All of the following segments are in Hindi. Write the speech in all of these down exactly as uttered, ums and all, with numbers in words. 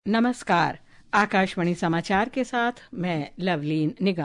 नमस्कार। आकाशवाणी समाचार के साथ मैं लवलीन निगम।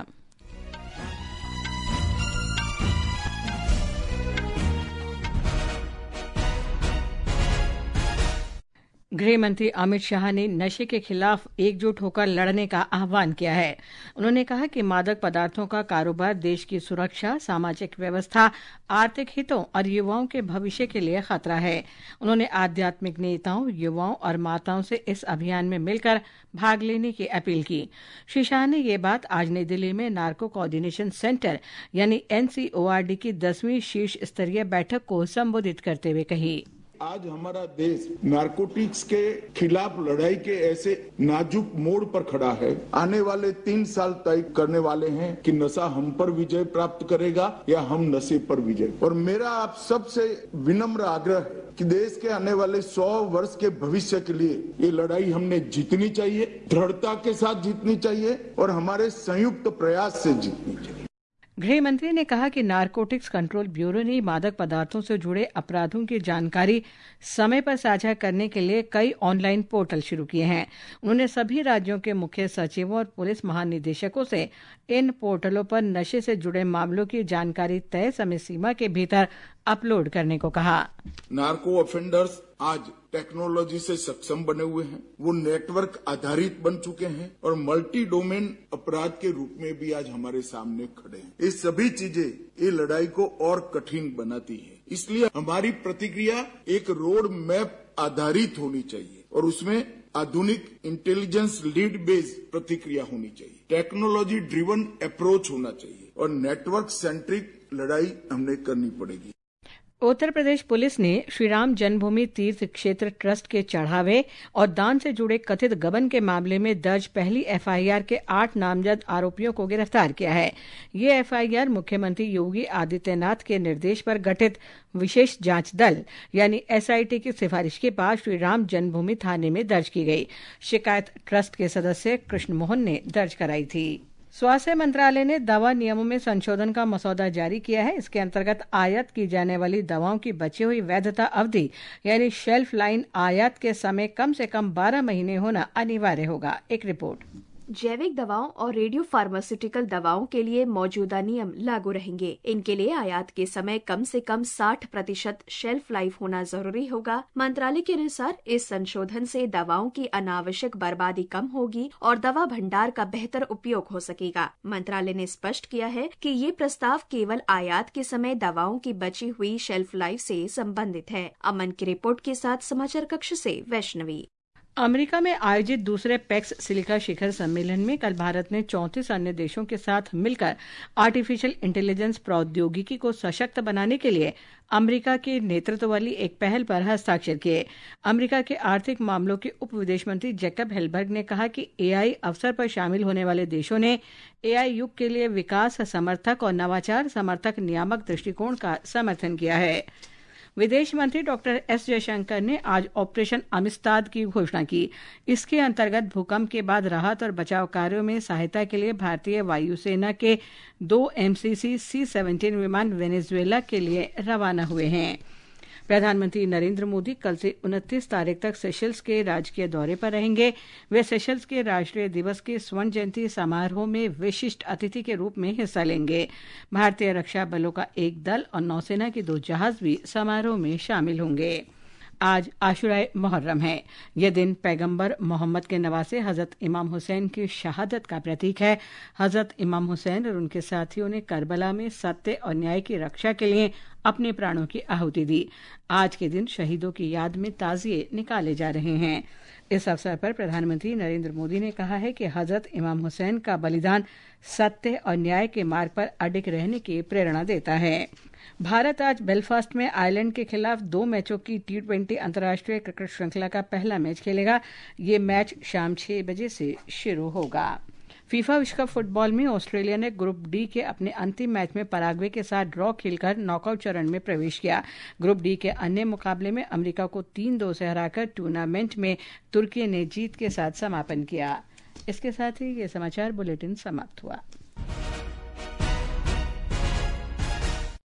गृह मंत्री अमित शाह ने नशे के खिलाफ एकजुट होकर लड़ने का आह्वान किया है। उन्होंने कहा कि मादक पदार्थों का कारोबार देश की सुरक्षा, सामाजिक व्यवस्था, आर्थिक हितों और युवाओं के भविष्य के लिए खतरा है। उन्होंने आध्यात्मिक नेताओं, युवाओं और माताओं से इस अभियान में मिलकर भाग लेने की अपील की। श्री शाह ने ये बात आज नई दिल्ली में नार्को कोऑर्डिनेशन सेंटर यानी N C O R D की दसवीं शीर्ष स्तरीय बैठक को संबोधित करते हुए कही। आज हमारा देश नारकोटिक्स के खिलाफ लड़ाई के ऐसे नाजुक मोड़ पर खड़ा है। आने वाले तीन साल तय करने वाले हैं कि नशा हम पर विजय प्राप्त करेगा या हम नशे पर विजय। और मेरा आप सबसे विनम्र आग्रह है कि देश के आने वाले सौ वर्ष के भविष्य के लिए ये लड़ाई हमने जीतनी चाहिए, दृढ़ता के साथ जीतनी चाहिए और हमारे संयुक्त प्रयास से जीतनी चाहिए। गृह मंत्री ने कहा कि नारकोटिक्स कंट्रोल ब्यूरो ने मादक पदार्थों से जुड़े अपराधों की जानकारी समय पर साझा करने के लिए कई ऑनलाइन पोर्टल शुरू किए हैं। उन्होंने सभी राज्यों के मुख्य सचिवों और पुलिस महानिदेशकों से इन पोर्टलों पर नशे से जुड़े मामलों की जानकारी तय समय सीमा के भीतर अपलोड करने को कहा। नार्को ऑफेंडर्स आज टेक्नोलॉजी से सक्षम बने हुए हैं, वो नेटवर्क आधारित बन चुके हैं और मल्टी डोमेन अपराध के रूप में भी आज हमारे सामने खड़े हैं। ये सभी चीजें ये लड़ाई को और कठिन बनाती है। इसलिए हमारी प्रतिक्रिया एक रोड मैप आधारित होनी चाहिए और उसमें आधुनिक इंटेलिजेंस लीड बेस्ड प्रतिक्रिया होनी चाहिए, टेक्नोलॉजी ड्रिवन अप्रोच होना चाहिए और नेटवर्क सेंट्रिक लड़ाई हमने करनी पड़ेगी। उत्तर प्रदेश पुलिस ने श्रीराम जन्मभूमि तीर्थ क्षेत्र ट्रस्ट के चढ़ावे और दान से जुड़े कथित गबन के मामले में दर्ज पहली एफ आई आर के आठ नामजद आरोपियों को गिरफ्तार किया है। ये एफ आई आर मुख्यमंत्री योगी आदित्यनाथ के निर्देश पर गठित विशेष जांच दल यानी एस आई टी की सिफारिश के बाद श्रीराम जन्मभूमि थाने में दर्ज की गई। शिकायत ट्रस्ट के सदस्य कृष्ण मोहन ने दर्ज कराई थी। स्वास्थ्य मंत्रालय ने दवा नियमों में संशोधन का मसौदा जारी किया है। इसके अंतर्गत आयात की जाने वाली दवाओं की बची हुई वैधता अवधि यानी शेल्फ लाइन आयात के समय कम से कम बारह महीने होना अनिवार्य होगा। एक रिपोर्ट। जैविक दवाओं और रेडियो फार्मास्यूटिकल दवाओं के लिए मौजूदा नियम लागू रहेंगे। इनके लिए आयात के समय कम से कम साठ प्रतिशत शेल्फ लाइफ होना जरूरी होगा। मंत्रालय के अनुसार इस संशोधन से दवाओं की अनावश्यक बर्बादी कम होगी और दवा भंडार का बेहतर उपयोग हो सकेगा। मंत्रालय ने स्पष्ट किया है कि ये प्रस्ताव केवल आयात के समय दवाओं की बची हुई शेल्फ लाइफ से संबंधित है। अमन की रिपोर्ट के साथ समाचार कक्ष से वैष्णवी। अमेरिका में आयोजित दूसरे पैक्स सिलिका शिखर सम्मेलन में कल भारत ने चौंतीस अन्य देशों के साथ मिलकर आर्टिफिशियल इंटेलिजेंस प्रौद्योगिकी को सशक्त बनाने के लिए अमेरिका के नेतृत्व वाली एक पहल पर हस्ताक्षर किए। अमेरिका के आर्थिक मामलों के उप विदेश मंत्री जैकब हेलबर्ग ने कहा कि ए आई अवसर पर शामिल होने वाले देशों ने ए आई युग के लिए विकास समर्थक और नवाचार समर्थक नियामक दृष्टिकोण का समर्थन किया है। विदेश मंत्री डॉक्टर एस जयशंकर ने आज ऑपरेशन अमिस्ताद की घोषणा की। इसके अंतर्गत भूकंप के बाद राहत और बचाव कार्यों में सहायता के लिए भारतीय वायुसेना के दो M C C C seventeen विमान वेनेजुएला के लिए रवाना हुए हैं। प्रधानमंत्री नरेंद्र मोदी कल से उनतीस तारीख तक सेशल्स के राजकीय दौरे पर रहेंगे। वे सेशल्स के राष्ट्रीय दिवस के स्वर्ण जयंती समारोह में विशिष्ट अतिथि के रूप में हिस्सा लेंगे। भारतीय रक्षा बलों का एक दल और नौसेना के दो जहाज भी समारोह में शामिल होंगे। आज आशुराए मुहर्रम है। यह दिन पैगंबर मोहम्मद के नवासे हजरत इमाम हुसैन की शहादत का प्रतीक है। हजरत इमाम हुसैन और उनके साथियों ने करबला में सत्य और न्याय की रक्षा के लिए अपने प्राणों की आहुति दी। आज के दिन शहीदों की याद में ताजिए निकाले जा रहे हैं। इस अवसर पर प्रधानमंत्री नरेंद्र मोदी ने कहा है कि हजरत इमाम हुसैन का बलिदान सत्य और न्याय के मार्ग पर अडिग रहने की प्रेरणा देता है। भारत आज बेलफास्ट में आयरलैंड के खिलाफ दो मैचों की टी ट्वेंटी अंतर्राष्ट्रीय क्रिकेट श्रृंखला का पहला मैच खेलेगा। ये मैच शाम छह बजे से शुरू होगा। फीफा विश्व कप फुटबॉल में ऑस्ट्रेलिया ने ग्रुप डी के अपने अंतिम मैच में पराग्वे के साथ ड्रॉ खेलकर नॉकआउट चरण में प्रवेश किया। ग्रुप डी के अन्य मुकाबले में अमेरिका को तीन दो से हराकर टूर्नामेंट में तुर्की ने जीत के साथ समापन किया। इसके साथ ही ये समाचार बुलेटिन समाप्त हुआ।